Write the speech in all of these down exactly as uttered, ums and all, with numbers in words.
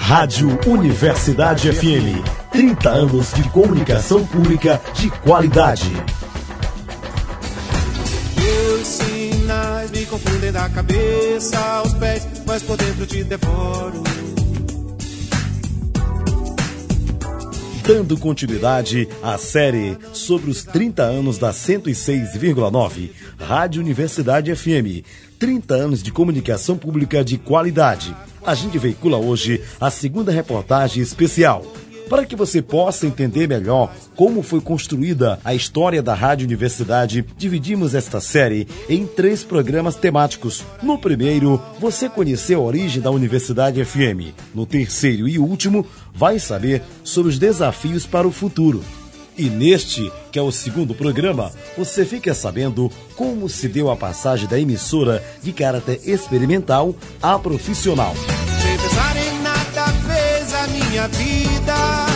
Rádio Universidade F M. trinta anos de comunicação pública de qualidade. Meus sinais me confundem da cabeça aos pés, mas por dentro te devoro. Dando continuidade à série sobre os trinta anos da cento e seis vírgula nove, Rádio Universidade F M. trinta anos de comunicação pública de qualidade. A gente veicula hoje a segunda reportagem especial. Para que você possa entender melhor como foi construída a história da Rádio Universidade, dividimos esta série em três programas temáticos. No primeiro, você conheceu a origem da Universidade F M. No terceiro e último, vai saber sobre os desafios para o futuro. E neste, que é o segundo programa, você fica sabendo como se deu a passagem da emissora de caráter experimental à profissional. Sem pensar em nada fez a minha vida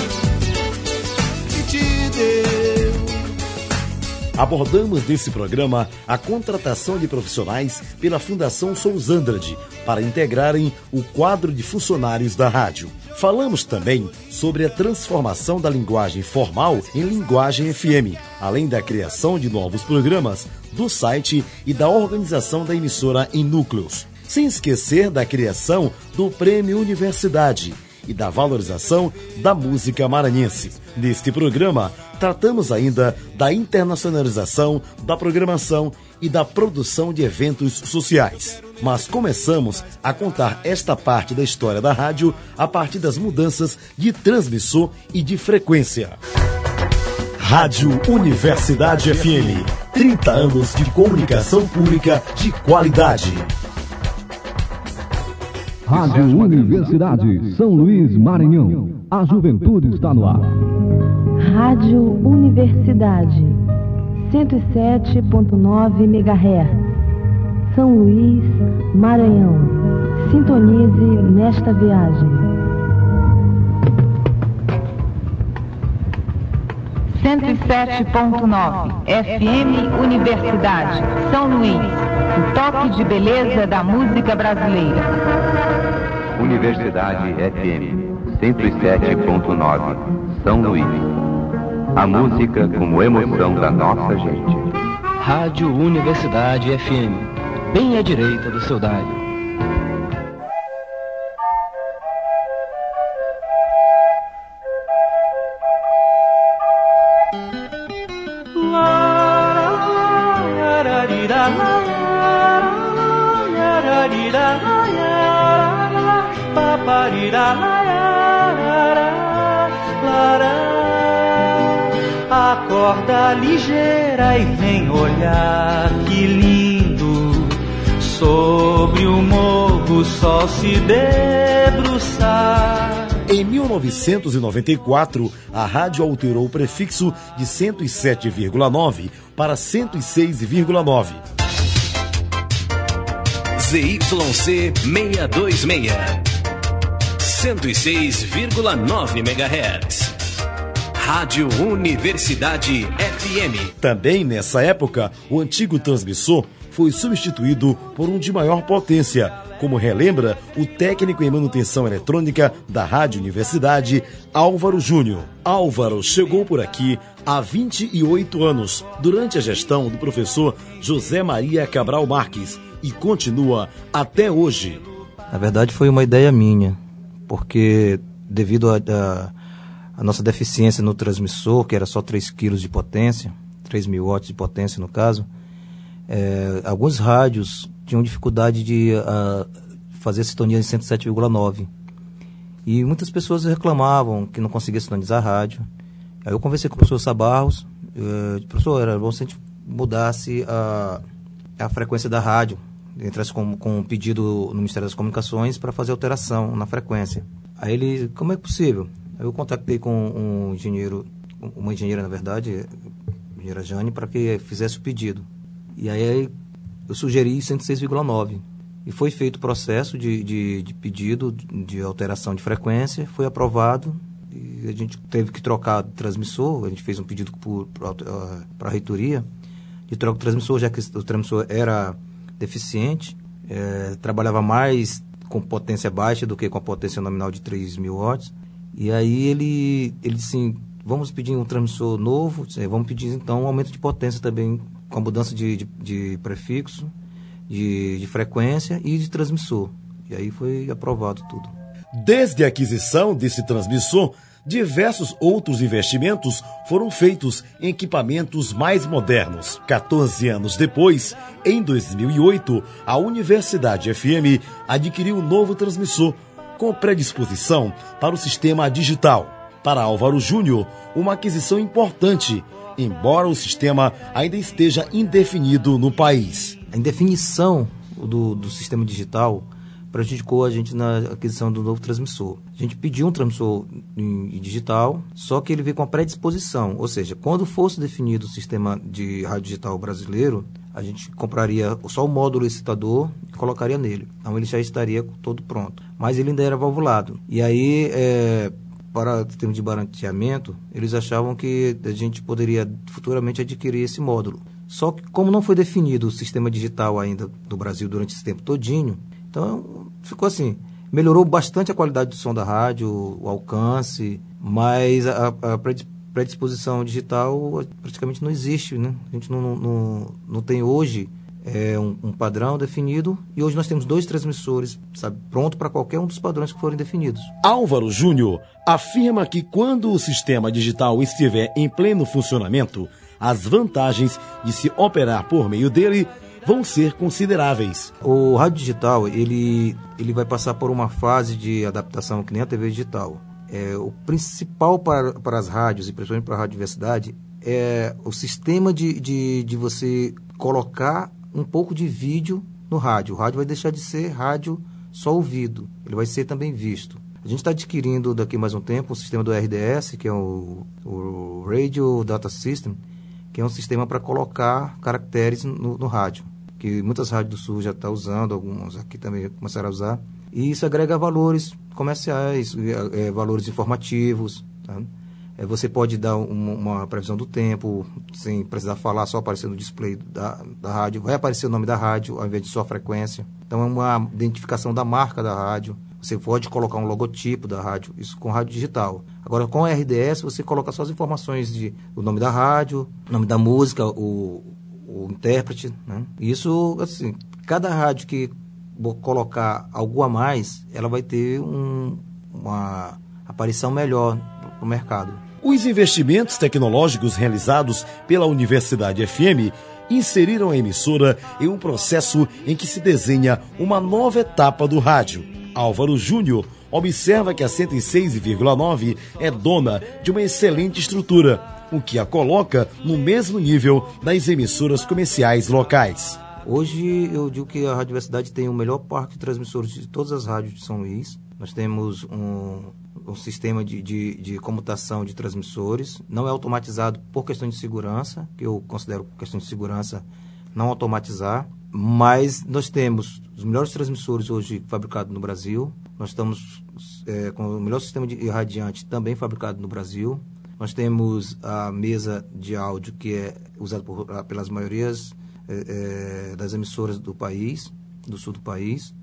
e te deu. Abordamos nesse programa a contratação de profissionais pela Fundação Sousandrade para integrarem o quadro de funcionários da rádio. Falamos também sobre a transformação da linguagem formal em linguagem F M, além da criação de novos programas, do site e da organização da emissora em núcleos. Sem esquecer da criação do Prêmio Universidade e da valorização da música maranhense. Neste programa, tratamos ainda da internacionalização da programação e da produção de eventos sociais. Mas começamos a contar esta parte da história da rádio a partir das mudanças de transmissor e de frequência. Rádio Universidade F M. trinta anos de comunicação pública de qualidade. Rádio Universidade, São Luís, Maranhão. A juventude está no ar. Rádio Universidade, cento e sete ponto nove megahertz. São Luís, Maranhão. Sintonize nesta viagem. cento e sete ponto nove F M Universidade, São Luís. O toque de beleza da música brasileira. Universidade F M cento e sete ponto nove, São Luís. A música como emoção da nossa gente. Rádio Universidade F M, bem à direita do seu dial. Acorda ligeira e vem olhar que lindo. Sobre o morro o sol se debruçar. Em mil novecentos e noventa e quatro, a rádio alterou o prefixo de cento e sete vírgula nove para cento e seis vírgula nove. Z Y C seiscentos e vinte e seis, cento e seis vírgula nove megahertz. Rádio Universidade F M. Também nessa época, o antigo transmissor foi substituído por um de maior potência, como relembra o técnico em manutenção eletrônica da Rádio Universidade, Álvaro Júnior. Álvaro chegou por aqui há vinte e oito anos, durante a gestão do professor José Maria Cabral Marques, e continua até hoje. Na verdade, foi uma ideia minha, porque devido a, a, a nossa deficiência no transmissor, que era só três quilos de potência, três mil watts de potência no caso, é, alguns rádios tinham dificuldade de uh, fazer a sintonia em cento e sete vírgula nove. E muitas pessoas reclamavam que não conseguia sintonizar a rádio. Aí eu conversei com o professor Sabarros, uh, professor, era bom se a gente mudasse a, a frequência da rádio, entrasse com, com um pedido no Ministério das Comunicações para fazer alteração na frequência. Aí ele, como é possível? Aí eu contactei com um engenheiro, uma engenheira na verdade, a engenheira Jane, para que fizesse o pedido. E aí eu sugeri cento e seis vírgula nove. E foi feito o processo de, de, de pedido de alteração de frequência, foi aprovado, e a gente teve que trocar de transmissor, a gente fez um pedido para a reitoria de troca de transmissor, já que o transmissor era deficiente, é, trabalhava mais com potência baixa do que com a potência nominal de três mil watts. E aí ele, ele disse assim, vamos pedir um transmissor novo, vamos pedir então um aumento de potência também, com a mudança de, de, de prefixo, de, de frequência e de transmissor. E aí foi aprovado tudo. Desde a aquisição desse transmissor, diversos outros investimentos foram feitos em equipamentos mais modernos. quatorze anos depois, em dois mil e oito, a Universidade F M adquiriu um novo transmissor com predisposição para o sistema digital. Para Álvaro Júnior, uma aquisição importante, embora o sistema ainda esteja indefinido no país. A indefinição do, do sistema digital prejudicou a gente na aquisição do novo transmissor. A gente pediu um transmissor em, em digital, só que ele veio com a predisposição, ou seja, quando fosse definido o sistema de rádio digital brasileiro, a gente compraria só o módulo excitador e colocaria nele. Então ele já estaria todo pronto. Mas ele ainda era valvulado. E aí, é, para termos de barateamento, eles achavam que a gente poderia futuramente adquirir esse módulo. Só que como não foi definido o sistema digital ainda do Brasil durante esse tempo todinho, então ficou assim, melhorou bastante a qualidade do som da rádio, o alcance, mas a, a predisposição digital praticamente não existe, né? A gente não, não, não tem hoje é, um, um padrão definido, e hoje nós temos dois transmissores, sabe, pronto para qualquer um dos padrões que forem definidos. Álvaro Júnior afirma que quando o sistema digital estiver em pleno funcionamento, as vantagens de se operar por meio dele vão ser consideráveis. O rádio digital, ele, ele vai passar por uma fase de adaptação que nem a T V digital. É, o principal para, para as rádios, e principalmente para a radiodiversidade, é o sistema de, de, de você colocar um pouco de vídeo no rádio. O rádio vai deixar de ser rádio só ouvido, ele vai ser também visto. A gente está adquirindo daqui mais um tempo o sistema do R D S, que é o, o Radio Data System, que é um sistema para colocar caracteres no, no rádio, que muitas rádios do Sul já estão usando, alguns aqui também começaram a usar, e isso agrega valores comerciais, é, é, valores informativos, tá? É, você pode dar uma, uma previsão do tempo, sem precisar falar, só aparecer no display da, da rádio, vai aparecer o nome da rádio, ao invés de só a frequência. Então é uma identificação da marca da rádio, você pode colocar um logotipo da rádio, isso com rádio digital. Agora, com o R D S, você coloca só as informações de o nome da rádio, o nome da música, o, o intérprete, né? Isso, assim, cada rádio que colocar algo a mais, ela vai ter um, uma aparição melhor no mercado. Os investimentos tecnológicos realizados pela Universidade F M inseriram a emissora em um processo em que se desenha uma nova etapa do rádio. Álvaro Júnior observa que a cento e seis vírgula nove é dona de uma excelente estrutura, o que a coloca no mesmo nível das emissoras comerciais locais. Hoje eu digo que a Radiodiversidade tem o melhor parque de transmissores de todas as rádios de São Luís. Nós temos um, um sistema de, de, de comutação de transmissores, não é automatizado por questão de segurança, que eu considero questão de segurança não automatizar, mas nós temos os melhores transmissores hoje fabricados no Brasil, nós estamos é, com o melhor sistema de irradiante também fabricado no Brasil, nós temos a mesa de áudio que é usada por, pelas maiorias é, é, das emissoras do país, do sul do país.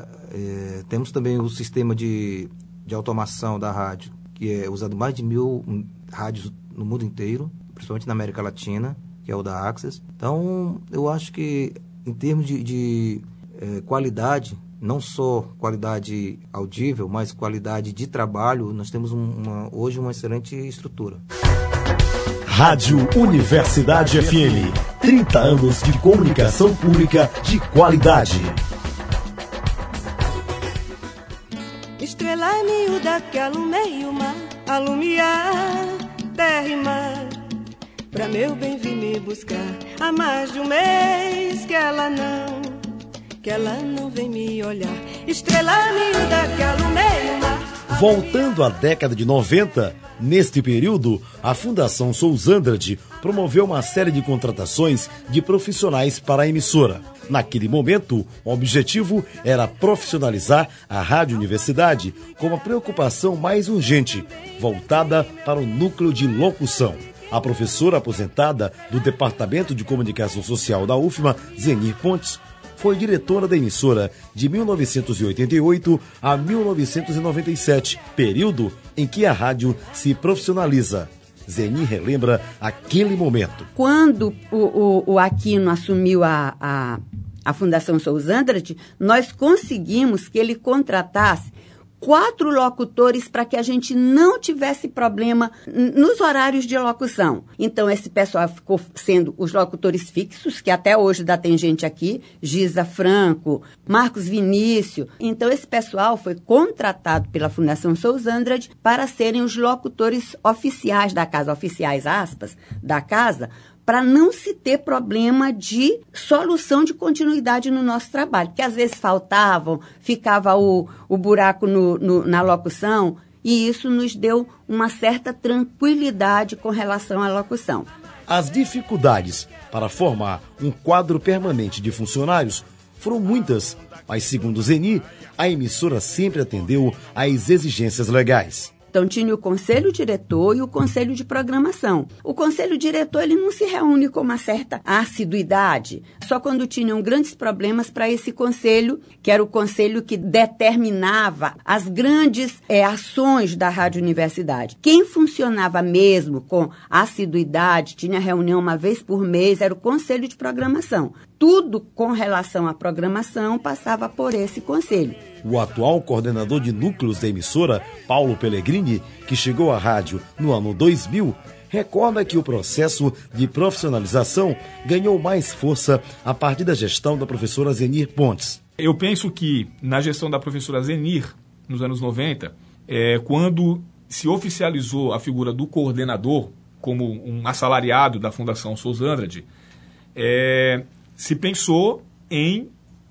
É, temos também o sistema de, de automação da rádio, que é usado em mais de mil rádios no mundo inteiro, principalmente na América Latina, que é o da Access. Então, eu acho que em termos de, de é, qualidade, não só qualidade audível, mas qualidade de trabalho, nós temos um, uma, hoje uma excelente estrutura. Rádio Universidade F M, trinta anos de comunicação pública de qualidade. Estrela miúda que alumeia o mar, alumiar terra e mar, pra meu bem vir me buscar. Há mais de um mês que ela não, que ela não vem me olhar. Estrela miúda que alumeia o mar. Voltando à década de noventa, neste período, a Fundação Sousandrade promoveu uma série de contratações de profissionais para a emissora. Naquele momento, o objetivo era profissionalizar a Rádio Universidade com uma preocupação mais urgente, voltada para o núcleo de locução. A professora aposentada do Departamento de Comunicação Social da U F M A, Zenir Pontes, foi diretora da emissora de mil novecentos e oitenta e oito a mil novecentos e noventa e sete, período em que a rádio se profissionaliza. Zeni relembra aquele momento. Quando o, o, o Aquino assumiu a, a, a Fundação Souza Andrade, nós conseguimos que ele contratasse quatro locutores para que a gente não tivesse problema nos horários de locução. Então, esse pessoal ficou sendo os locutores fixos, que até hoje ainda tem gente aqui, Giza Franco, Marcos Vinícius. Então, esse pessoal foi contratado pela Fundação Souza Andrade para serem os locutores oficiais da casa, oficiais aspas, da casa, para não se ter problema de solução de continuidade no nosso trabalho. Porque às vezes faltavam, ficava o, o buraco no, no, na locução, e isso nos deu uma certa tranquilidade com relação à locução. As dificuldades para formar um quadro permanente de funcionários foram muitas, mas segundo Zeni, a emissora sempre atendeu às exigências legais. Então, tinha o conselho diretor e o conselho de programação. O conselho diretor ele não se reúne com uma certa assiduidade, só quando tinham grandes problemas para esse conselho, que era o conselho que determinava as grandes é, ações da Rádio Universidade. Quem funcionava mesmo com assiduidade, tinha reunião uma vez por mês, era o conselho de programação. Tudo com relação à programação passava por esse conselho. O atual coordenador de núcleos da emissora, Paulo Pellegrini, que chegou à rádio no ano dois mil, recorda que o processo de profissionalização ganhou mais força a partir da gestão da professora Zenir Pontes. Eu penso que na gestão da professora Zenir, nos anos noventa, é, quando se oficializou a figura do coordenador como um assalariado da Fundação Souza Andrade, é, se pensou em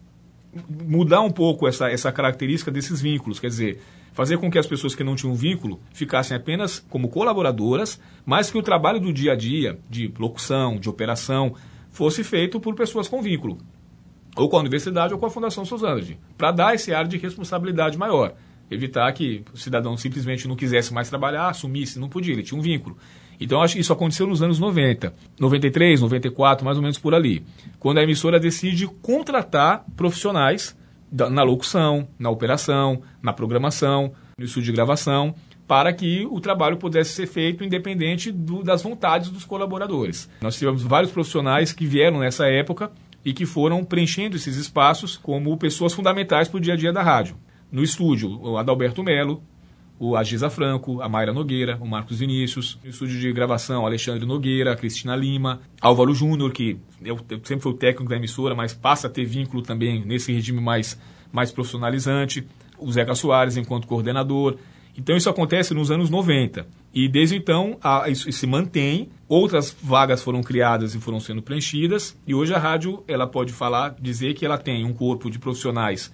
mudar um pouco essa, essa característica desses vínculos, quer dizer, fazer com que as pessoas que não tinham vínculo ficassem apenas como colaboradoras, mas que o trabalho do dia a dia, de locução, de operação, fosse feito por pessoas com vínculo, ou com a universidade ou com a Fundação Souza Andrade, para dar esse ar de responsabilidade maior, evitar que o cidadão simplesmente não quisesse mais trabalhar, assumisse, não podia, ele tinha um vínculo. Então, acho que isso aconteceu nos anos noventa, noventa e três, noventa e quatro, mais ou menos por ali, quando a emissora decide contratar profissionais da, na locução, na operação, na programação, no estúdio de gravação, para que o trabalho pudesse ser feito independente do, das vontades dos colaboradores. Nós tivemos vários profissionais que vieram nessa época e que foram preenchendo esses espaços como pessoas fundamentais para o dia a dia da rádio. No estúdio, o Adalberto Melo, o Giza Franco, a Mayra Nogueira, o Marcos Vinícius, no estúdio de gravação, Alexandre Nogueira, a Cristina Lima, Álvaro Júnior, que eu, eu sempre foi o técnico da emissora, mas passa a ter vínculo também nesse regime mais, mais profissionalizante, o Zeca Soares enquanto coordenador. Então isso acontece nos anos noventa, e desde então a, isso, isso se mantém, outras vagas foram criadas e foram sendo preenchidas, e hoje a rádio ela pode falar, dizer que ela tem um corpo de profissionais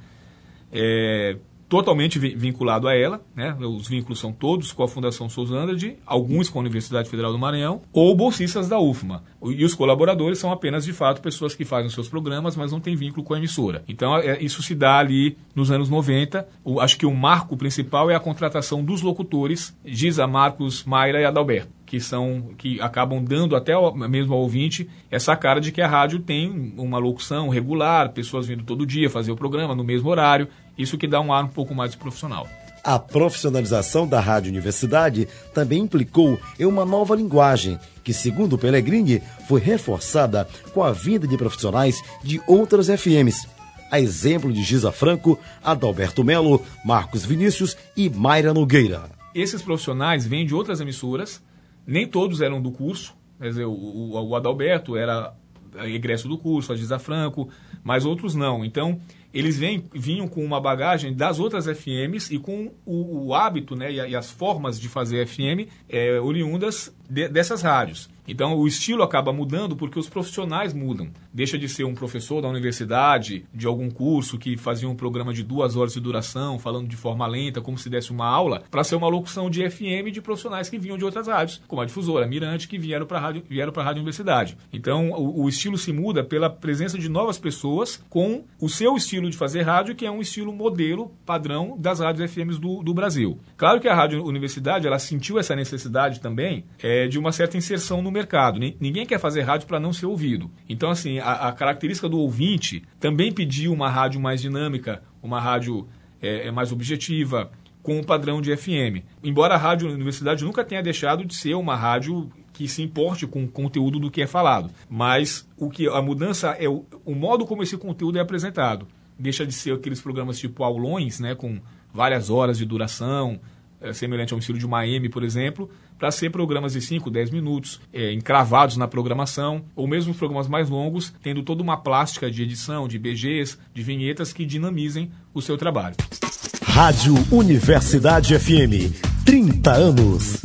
é, totalmente vinculado a ela, né? Os vínculos são todos com a Fundação Souza Andrade, alguns com a Universidade Federal do Maranhão, ou bolsistas da U F M A. E os colaboradores são apenas, de fato, pessoas que fazem os seus programas, mas não têm vínculo com a emissora. Então, é, isso se dá ali nos anos noventa. O, acho que o marco principal é a contratação dos locutores, Giza, Marcos, Mayra e Adalberto, que, são, que acabam dando até ao, mesmo ao ouvinte essa cara de que a rádio tem uma locução regular, pessoas vindo todo dia fazer o programa no mesmo horário, isso que dá um ar um pouco mais profissional. A profissionalização da Rádio Universidade também implicou em uma nova linguagem, que, segundo Pellegrini, foi reforçada com a vinda de profissionais de outras F Ms. A exemplo de Giza Franco, Adalberto Melo, Marcos Vinícius e Mayra Nogueira. Esses profissionais vêm de outras emissoras, nem todos eram do curso, quer dizer, o, o, o Adalberto era egresso do curso, a Giza Franco, mas outros não. Então, eles vêm, vinham com uma bagagem das outras F Ms e com o, o hábito, né, e, a, e as formas de fazer F M é, oriundas de, dessas rádios. Então, o estilo acaba mudando porque os profissionais mudam. Deixa de ser um professor da universidade, de algum curso, que fazia um programa de duas horas de duração, falando de forma lenta, como se desse uma aula, para ser uma locução de F M de profissionais que vinham de outras rádios, como a Difusora, a Mirante, que vieram para a rádio, vieram para a Rádio Universidade. Então, o, o estilo se muda pela presença de novas pessoas com o seu estilo de fazer rádio, que é um estilo modelo, padrão das rádios F Ms do, do Brasil. Claro que a Rádio Universidade, ela sentiu essa necessidade também é, de uma certa inserção no mercado. mercado. Ninguém quer fazer rádio para não ser ouvido. Então, assim, a, a característica do ouvinte também pediu uma rádio mais dinâmica, uma rádio é, mais objetiva, com um padrão de F M. Embora a Rádio Universidade nunca tenha deixado de ser uma rádio que se importe com o conteúdo do que é falado. Mas o que, a mudança é o, o modo como esse conteúdo é apresentado. Deixa de ser aqueles programas tipo aulões, né, com várias horas de duração, é, semelhante ao ensino de uma A M, por exemplo, para ser programas de cinco, dez minutos, é, encravados na programação, ou mesmo os programas mais longos, tendo toda uma plástica de edição, de B Gs, de vinhetas que dinamizem o seu trabalho. Rádio Universidade F M, trinta anos.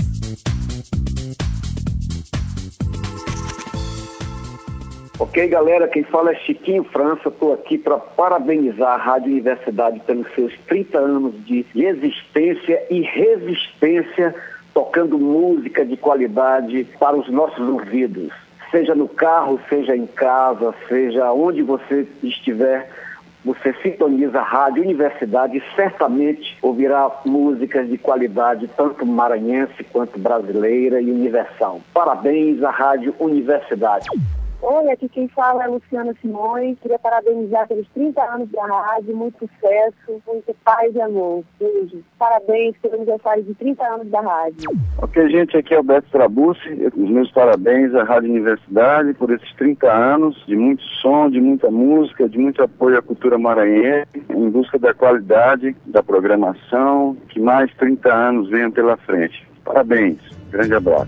Ok, galera, quem fala é Chiquinho França. Estou aqui para parabenizar a Rádio Universidade pelos seus trinta anos de existência e resistência, tocando música de qualidade para os nossos ouvidos. Seja no carro, seja em casa, seja onde você estiver, você sintoniza a Rádio Universidade e certamente ouvirá músicas de qualidade, tanto maranhense quanto brasileira e universal. Parabéns à Rádio Universidade. Oi, aqui quem fala é Luciana Simões. Queria parabenizar pelos trinta anos da rádio, muito sucesso, muito paz e amor. Beijo. Parabéns pelo aniversário de trinta anos da rádio. Ok, gente, aqui é o Beto Trabucci. Os meus parabéns à Rádio Universidade por esses trinta anos de muito som, de muita música, de muito apoio à cultura maranhense, em busca da qualidade da programação, que mais trinta anos venham pela frente. Parabéns. Grande abraço.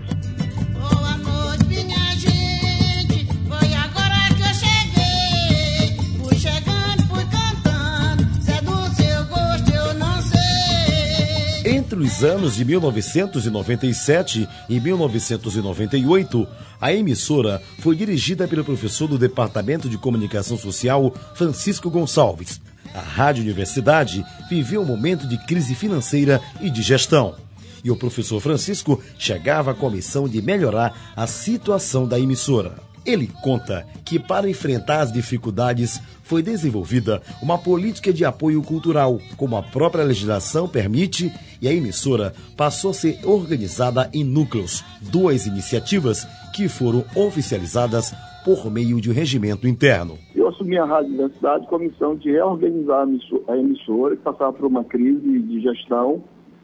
Entre os anos de mil novecentos e noventa e sete e mil novecentos e noventa e oito, a emissora foi dirigida pelo professor do Departamento de Comunicação Social, Francisco Gonçalves. A Rádio Universidade viveu um momento de crise financeira e de gestão. E o professor Francisco chegava com a missão de melhorar a situação da emissora. Ele conta que, para enfrentar as dificuldades, foi desenvolvida uma política de apoio cultural, como a própria legislação permite, e a emissora passou a ser organizada em núcleos, duas iniciativas que foram oficializadas por meio de um regimento interno. Eu assumi a Rádio Universidade com a missão de reorganizar a emissora, que passava por uma crise de gestão,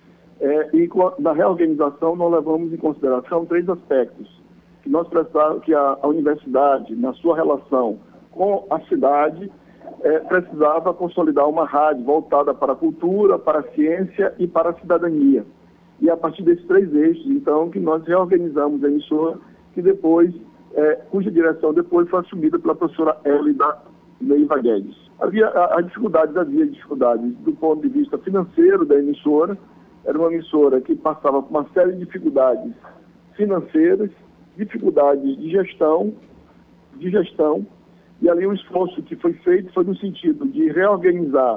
é, e com a, na reorganização nós levamos em consideração três aspectos. Que nós precisávamos, que a, a universidade, na sua relação com a cidade, é, precisava consolidar uma rádio voltada para a cultura, para a ciência e para a cidadania. E a partir desses três eixos, então, que nós reorganizamos a emissora, que depois, é, cuja direção depois foi assumida pela professora Hélida Neiva Guedes. Havia a, a dificuldades, havia dificuldades do ponto de vista financeiro da emissora. Era uma emissora que passava por uma série de dificuldades financeiras, dificuldades de gestão, de gestão, e ali o esforço que foi feito foi no sentido de reorganizar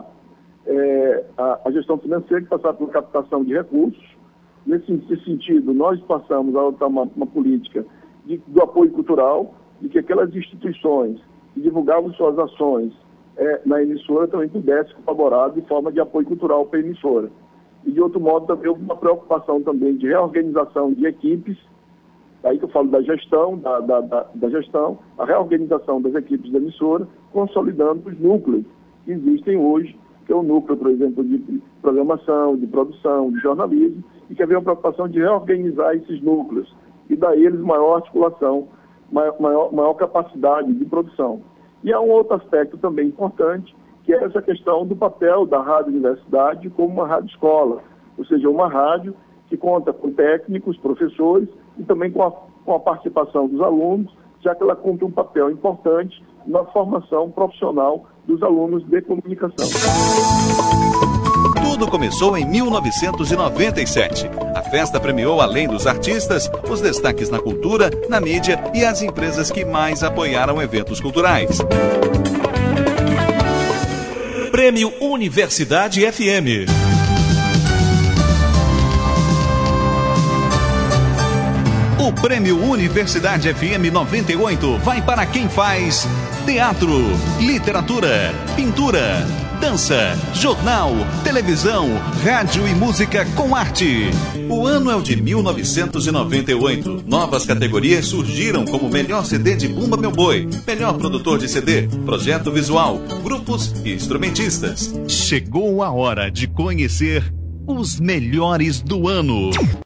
é, a, a gestão financeira, que passava por captação de recursos. Nesse, nesse sentido, nós passamos a adotar uma, uma política de, do apoio cultural, de que aquelas instituições que divulgavam suas ações é, na emissora também pudessem colaborar de forma de apoio cultural para a emissora. E, de outro modo, também houve uma preocupação também de reorganização de equipes. Aí que eu falo da gestão, da, da, da, da gestão, a reorganização das equipes da emissora, consolidando os núcleos que existem hoje, que é o núcleo, por exemplo, de programação, de produção, de jornalismo, e que havia uma preocupação de reorganizar esses núcleos e dar a eles maior articulação, maior, maior, maior capacidade de produção. E há um outro aspecto também importante, que é essa questão do papel da Rádio Universidade como uma rádio escola, ou seja, uma rádio que conta com técnicos, professores, e também com a, com a participação dos alunos, já que ela cumpre um papel importante na formação profissional dos alunos de comunicação. Tudo começou em mil novecentos e noventa e sete. A festa premiou, além dos artistas, os destaques na cultura, na mídia e as empresas que mais apoiaram eventos culturais. Prêmio Universidade F M. O Prêmio Universidade F M noventa e oito vai para quem faz teatro, literatura, pintura, dança, jornal, televisão, rádio e música com arte. O ano é o de mil novecentos e noventa e oito. Novas categorias surgiram como melhor C D de Bumba Meu Boi, melhor produtor de C D, projeto visual, grupos e instrumentistas. Chegou a hora de conhecer os melhores do ano.